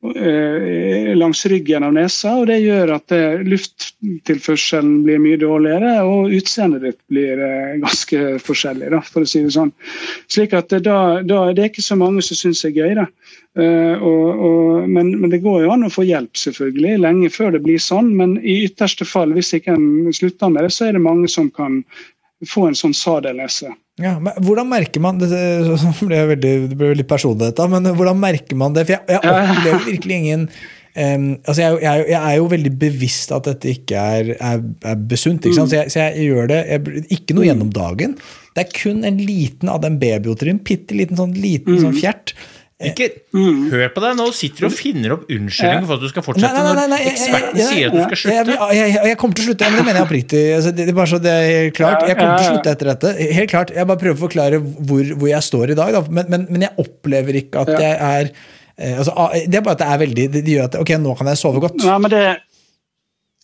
eh, langs ryggen av nesa, og det gjør at eh, lufttilførselen blir mye dårligere, og utseendet ditt blir eh, ganske forskjellig, da, for å si det sånn. Slik at eh, da, da, det er ikke så mange som synes det er gøy, da. Uh, og, og, men, men det går jo an å få hjelp selvfølgelig, lenge før det blir sånn, men i ytterste fall, hvis ikke en slutter med det, så er det mange som kan få en sånn sadelnese. Ja, men hvordan merker man det? Det ble veldig, det ble veldig personlig dette, men hvordan merker man det? For jeg, jeg opplever virkelig ingen um, altså jeg, jeg, jeg er jo veldig bevisst at dette ikke er, er, er besunt, ikke sant? Så, jeg, så jeg gjør det, jeg, ikke noe gjennom dagen, det er kun en liten av den babyotrivin, pitteliten sånn liten sånn fjert. Ikke mm. hør på deg, nå sitter du og finner opp unnskyldninger for at du skal fortsette nei, nei, nei, nei, når eksperten sier at du skal slutte. Jeg, jeg, jeg, jeg kommer til å slutte, men det mener jeg oppriktig. Altså, det, det er bare så det er helt klart. Jeg kommer til å slutte etter dette. Helt klart, jeg bare prøver å forklare hvor, hvor jeg står i dag, da. Men, men, men jeg opplever ikke at jeg er... Altså, det er bare at det er veldig... Det gjør at, ok, nå kan jeg sove godt. Ja, men det...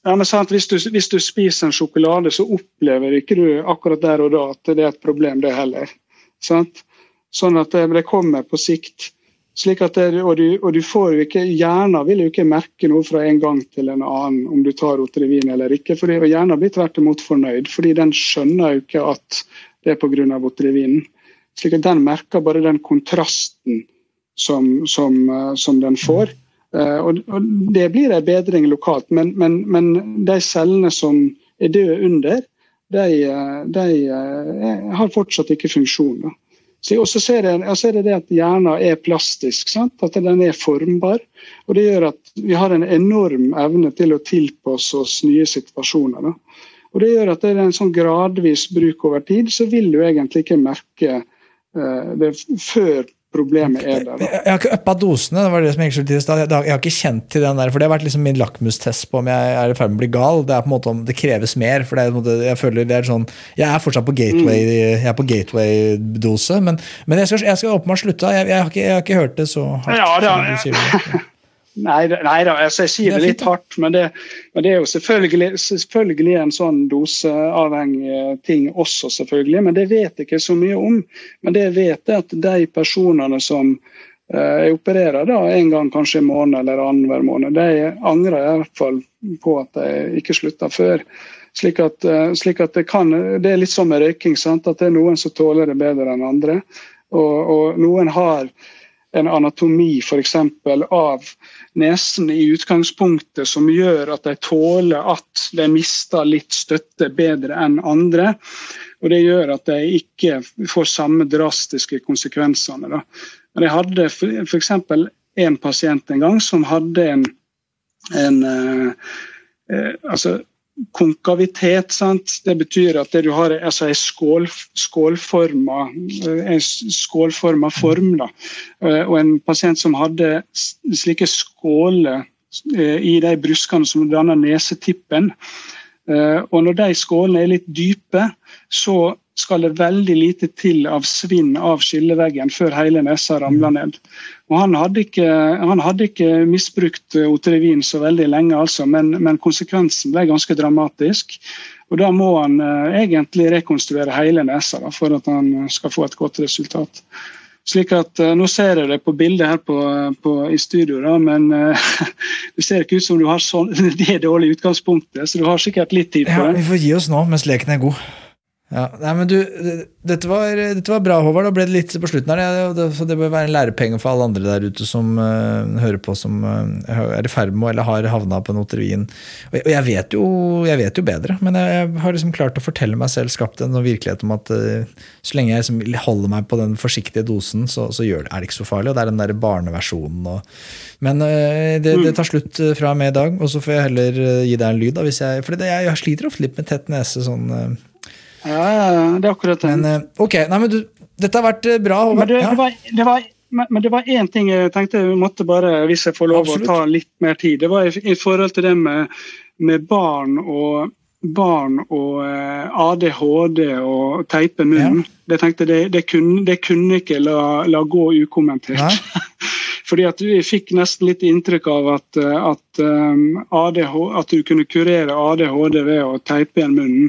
Ja, men sant, hvis du, hvis du spiser en sjokolade, så opplever ikke du akkurat der og da at det er et problem det heller. Sant? Sånn at det, det kommer på sikt. Slik at det, og, du, og du får jo ikke, hjernen vil jo ikke merke noe fra en gang til en annen om du tar Otrivin eller ikke, for hjernen blir tvert imot fornøyd, fordi den skjønner jo ikke at det er på grunn av Otrivinen. Slik at den merker bare den kontrasten som, som, som den får. Uh, og, og det blir en bedring lokalt, men, men, men de cellene som er døde under, de, de uh, har fortsatt ikke funksjon. Så, og så ser jeg, jeg ser det at hjernen er plastisk, sant? At den er formbar, og det gjør at vi har en enorm evne til å tilpasse oss nye situasjoner. Da. Og det gjør at det er en sånn gradvis bruk over tid, så vil du egentlig ikke merke uh, det før problemet er der. Da. Jeg har ikke øppet dosene, det var det som jeg egentlig sa. Jeg har ikke kjent til den der, for det har vært liksom min lakmustest på om jeg er i ferd med å bli gal. Det er på en måte om det kreves mer, for det er, på en måte, jeg føler det er sånn, jeg er fortsatt på gateway, jeg er på gateway-dose, men, men jeg skal, jeg skal åpenbart slutte, jeg, jeg, har ikke, jeg har ikke hørt det så hardt. Ja, det er, ja. Nei, nei da, altså jeg sier det, det litt hardt, men det, men det er jo selvfølgelig, selvfølgelig en sånn doseavhengig ting også selvfølgelig, men det vet jeg ikke så mye om. Men det vet jeg at de personene som uh, jeg opererer da, en gang kanskje i måned eller annen hver måned, de angrer i hvert fall på at de ikke slutter før. Slik at, uh, slik at det, kan, det er litt som med røyking, sant? At det er noen som tåler det bedre enn andre, og, og noen har en anatomi for eksempel av nesen i utgangspunktet som gjør at de tåler at de mister litt støtte bedre enn andre, og det gjør at de ikke får samme drastiske konsekvensene. Da. Men jeg hadde for, for eksempel en pasient en gang som hadde en, en eh, eh, altså konkavitet, sant? Det betyr at det du har altså en skål, skålforma, en skålforma form, da. Og en pasient som hadde slike skåler i de bruskene som danner nesetippen. Og når de skålene er litt dype, så skal det veldig lite til av svinn av skilleveggen før hele nesa ramler ned. Og han hadde ikke, han hadde ikke misbrukt Otrivin så veldig lenge, altså, men, men konsekvensen ble ganske dramatisk. Og da må han eh, egentlig rekonstruere hele nesa da, for at han skal få et godt resultat. Slik at, eh, nå ser jeg det på bildet her på, på, i studio, da, men eh, det ser ikke ut som du har sånn, det dårlige utgangspunktet, så du har sikkert litt tid på det. Ja, vi får gi oss nå, mens leken er god. Ja, nei, men du, dette var, dette var bra, Håvard. Da ble det litt på slutten her, det, så det bør være en lærepenge for alle andre der ute som uh, hører på, som uh, er i ferd med eller har havnet på en Otrivin. Og, og jeg, vet jo, jeg vet jo bedre, men jeg, jeg har liksom klart å fortelle meg selv, skapt en virkelighet om at uh, så lenge jeg liksom holder meg på den forsiktige dosen, så, så gjør det, er det ikke så farlig, og det er den der barneversjonen. Og, men uh, det, det tar slutt fra meg i dag, og så får jeg heller uh, gi deg en lyd, da, hvis jeg, for det, jeg, jeg sliter ofte litt med tett nese, sånn... Uh, Ja, det er akkurat det. Men, ok, nei, men du, dette har vært bra. Men det, ja. det, var, det, var, men det var en ting jeg tenkte jeg måtte bare, hvis jeg får lov Absolutt. Å ta litt mer tid. Det var i, i forhold til det med, med barn og, barn og eh, A D H D og teipe munnen. Ja. Det tenkte det, det, kunne, det kunne ikke la, la gå ukommentert. Fordi at vi fikk nesten litt inntrykk av at, at, um, A D H, at du kunne kurere A D H D ved å teipe igjen munnen.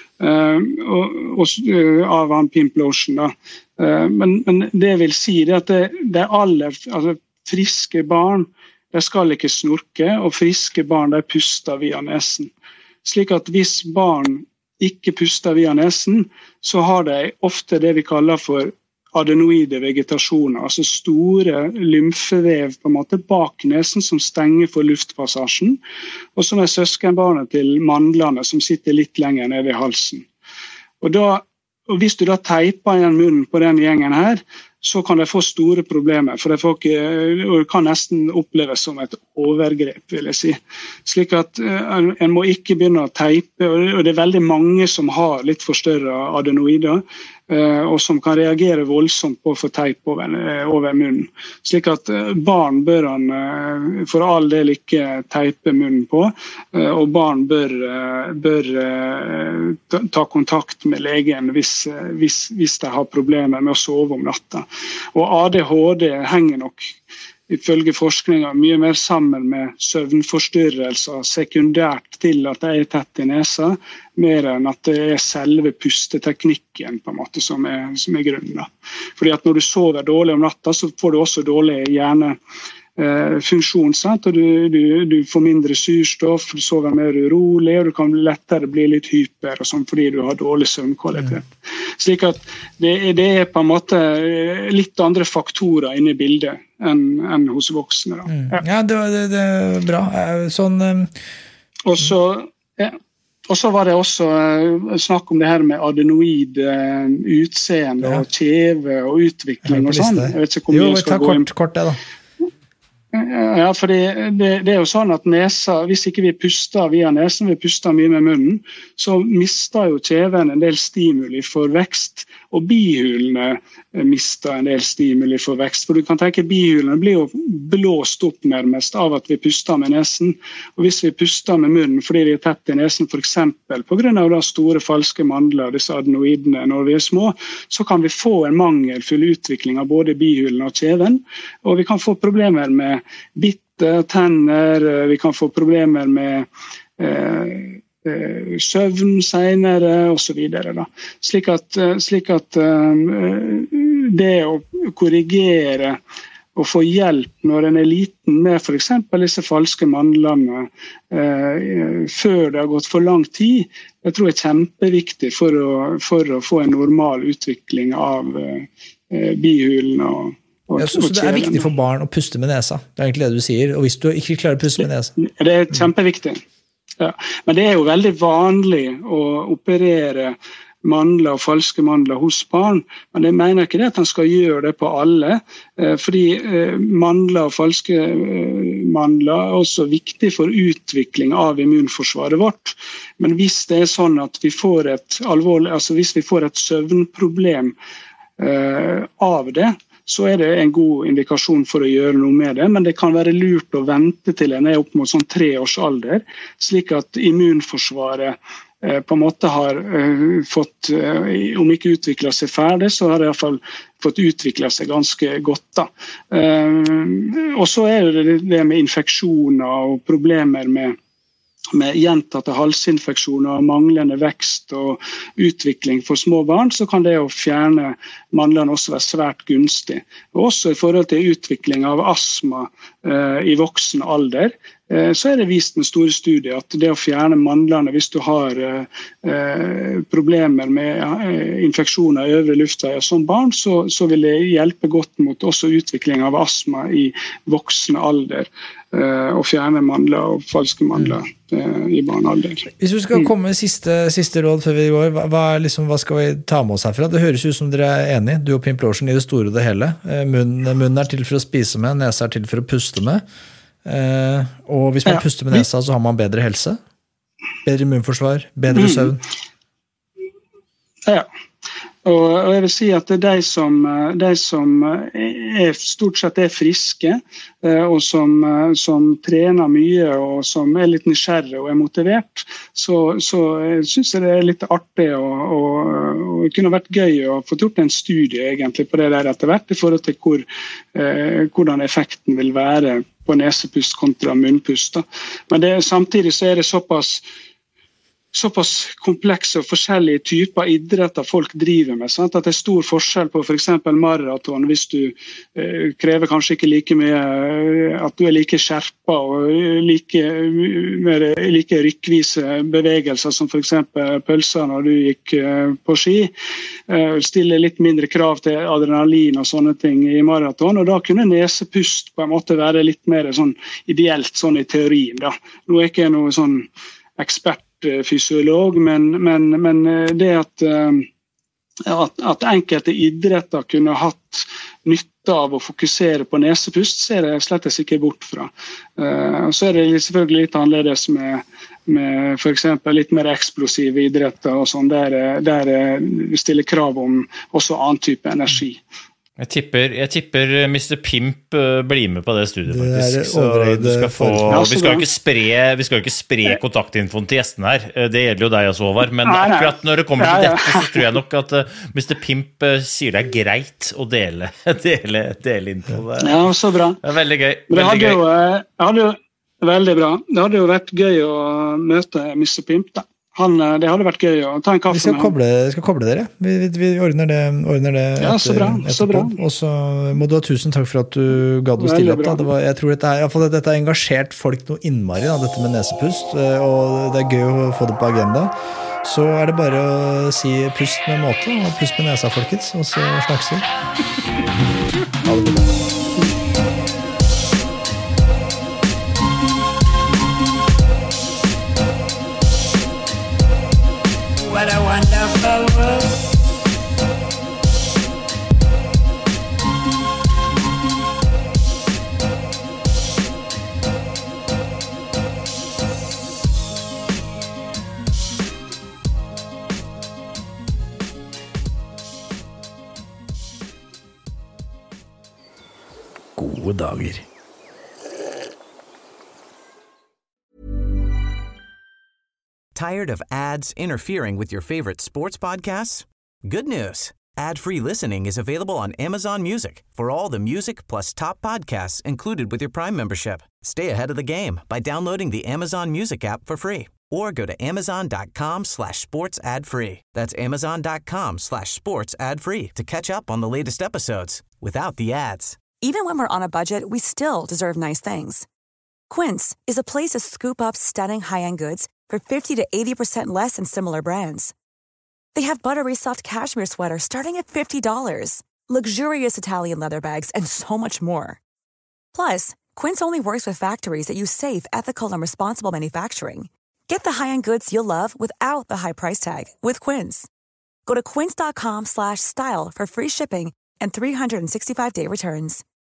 Uh, og, og, uh, av han Pimp Lotion da. Uh, men, men det vil si det at det, det aller altså, friske barn de skal ikke snorke, og friske barn de puster via nesen. Slik at hvis barn ikke puster via nesen, så har de ofte det vi kaller for adenoide vegetasjoner, altså store lymfevev på en måte bak nesen som stenger for luftpassasjen, og som er søskenbarnet til mandlene som sitter litt lenger nede i halsen. Og, da, og hvis du da teiper igjen munnen på den gjengen her, så kan de få store problemer, for det, ikke, det kan nesten oppleves som et overgrep, vil jeg si. Slik at uh, en må ikke begynne å teipe, og det er veldig mange som har litt forstørret adenoider, uh, og som kan reagere voldsomt på å få teip over, uh, over munnen. Slik at uh, barn bør han uh, for all del ikke teipe munnen på, uh, og barn bør, uh, bør uh, ta, ta kontakt med legen hvis, uh, hvis, hvis de har problemer med å sove om natta. Og A D H D henger nok ifølge forskningen mye mer sammen med søvnforstyrrelser sekundært til at det er tett i nesa, mer enn at det er selve pusteteknikken på en måte som er, som er grunnen. Da. Fordi at når du sover dårlig om natta, så får du også dårlig hjerne funksjon, sant? Og du, du, du får mindre syrstoff, du sover mer urolig, og du kan lettere bli litt hyper og sånn, fordi du har dårlig søvnkvalitet. Mm. Slik at det, det er på en måte litt andre faktorer inne i bildet enn, enn hos voksne. Da. Mm. Ja, ja det, det, det er bra. Sånn, um... og, så, ja. og så var det også uh, snakk om det her med adenoid uh, utseende ja. og kjeve og utvikling og sånn. Jeg vet ikke hvor mye jo, jeg skal ta gå inn. Kort, kort det da. Ja, for det, det, det er jo sånn at nesa, hvis ikke vi puster via nesen, vi puster mye med munnen, så mister jo kjeven en del stimuli for vekst, og bihulene mister en del stimuli for vekst. For du kan tenke bihulene blir jo blåst opp nærmest av at vi puster med nesen, og hvis vi puster med munnen fordi vi er tett i nesen, for eksempel på grunn av da store falske mandler, disse adenoidene når vi er små, så kan vi få en mangelfull utvikling av både bihulene og kjeven, og vi kan få problemer med bitte, tenner, vi kan få problemer med eh, søvn senere og så videre da. Slik at, slik at uh, det å korrigere og få hjelp når en er liten med for eksempel disse falske mandlene uh, før det har gått for lang tid, jeg tror er kjempeviktig for å, for å få en normal utvikling av uh, bihulen og Ja, så, så det er viktig for barn å puste med nesa, det er egentlig det du sier, og hvis du ikke klarer å puste med nesa. Det er kjempeviktig. Ja. Men det er jo veldig vanlig å operere mandler og falske mandler hos barn, men jeg mener ikke det at han skal gjøre det på alle, fordi mandler og falske mandler er også viktig for utvikling av immunforsvaret vårt. Men hvis det er sånn at vi får et alvorlig, altså hvis vi får et søvnproblem av det, så er det en god indikasjon for å gjøre noe med det, men det kan være lurt å vente til en er opp mot sånn tre års alder, slik at immunforsvaret eh, på en måte har eh, fått, eh, om ikke utviklet seg ferdig, så har det i hvert fall fått utviklet seg ganske godt. Da. Eh, og så er det det med infeksjoner og problemer med med gjentatte halsinfeksjoner, manglende vekst og utvikling for små barn, så kan det å fjerne mandlene også være svært gunstig. Og også i forhold til utvikling av astma eh, i voksen alder, eh, så er det vist med store studier at det å fjerne mandlene hvis du har eh, problemer med eh, infeksjoner i øvre luftveier som barn, så, så vil det hjelpe godt mot også utvikling av astma i voksen alder. Og fjerne mandler og falske mandler mm. i barnealder. Hvis du skal komme med siste, siste råd før vi går, hva, liksom, hva skal vi ta med oss herfra? Det høres ut som dere er enige, du og Pimp Lotion i det store og det hele. Munnen, munnen er til for å spise med, nesa er til for å puste med. Og hvis man ja. puster med nesa, så har man bedre helse, bedre immunforsvar, bedre søvn. Ja. Og jeg vil si at det er de som, de som er, stort sett er friske, og som, som trener mye, og som er litt nysgjerrig og er motivert, så, så synes jeg det er litt artig, og, og, og det kunne vært gøy å få gjort en studie egentlig på det der etter hvert, i forhold til hvor, eh, hvordan effekten vil være på nesepust kontra munnpust. Da. Men det, samtidig så er det såpass såpass komplekse og forskjellige typer idretter folk driver med, sant? At det er stor forskjell på for eksempel maraton, hvis du eh, krever kanskje ikke like mye, at du er like skjerpa og like, mer, like rykkvise bevegelser som for eksempel pølser når du gikk eh, på ski, eh, stiller litt mindre krav til adrenalin og sånne ting i maraton, og da kunne nesepust på en måte være litt mer sånn ideelt sånn i teorien. Da. Nå er ikke noe sånn ekspert fysiolog, men, men, men det at, at, at enkelte idretter kunne hatt nytte av å fokusere på nesepust, ser jeg slett ikke bort fra. Så er det selvfølgelig litt annerledes med, med for eksempel litt mer eksplosive idretter, og sånn, der, der vi stiller krav om også annen type energi. Jeg tipper, jeg tipper mister Pimp blir med på det studiet, faktisk. Så du skal få, vi skal jo ikke spre, vi skal jo ikke spre kontaktinfoen til gjestene her. Det gjelder jo deg også, Håvard. Men akkurat når det kommer til dette, så tror jeg nok at mister Pimp sier det er greit å dele, dele, dele info. Ja, så bra. Det er veldig gøy. Men det veldig hadde gøy. jo, jeg hadde jo, veldig bra. Det hadde jo vært gøy å møte mister Pimp, da. Han, det hadde vært gøy å ta en kaffe vi skal med koble, vi skal koble dere. Vi, vi, vi ordner det, ordner det ja, etter, så bra, så bra. Og så må du ha tusen takk for at du gadd å stille opp. Da. Det var, jeg tror dette, er, i hvert fall, dette har engasjert folk noe innmari, da, dette med nesepust, og det er gøy å få det på agenda. Så er det bare å si pust med måte, og pust med nesa, folkens, og så snakkes vi. Ha det bra. What a wonderful world. Gode dager. Tired of ads interfering with your favorite sports podcasts? Good news. Ad-free listening is available on Amazon Music for all the music plus top podcasts included with your Prime membership. Stay ahead of the game by downloading the Amazon Music app for free or go to amazon.com slash sports ad free. That's amazon.com slash sports ad free to catch up on the latest episodes without the ads. Even when we're on a budget, we still deserve nice things. Quince is a place to scoop up stunning high-end goods for fifty to eighty percent less than similar brands. They have buttery soft cashmere sweaters starting at fifty dollars, luxurious Italian leather bags, and so much more. Plus, Quince only works with factories that use safe, ethical, and responsible manufacturing. Get the high-end goods you'll love without the high price tag with Quince. Go to quince.com slash style for free shipping and three sixty-five day returns.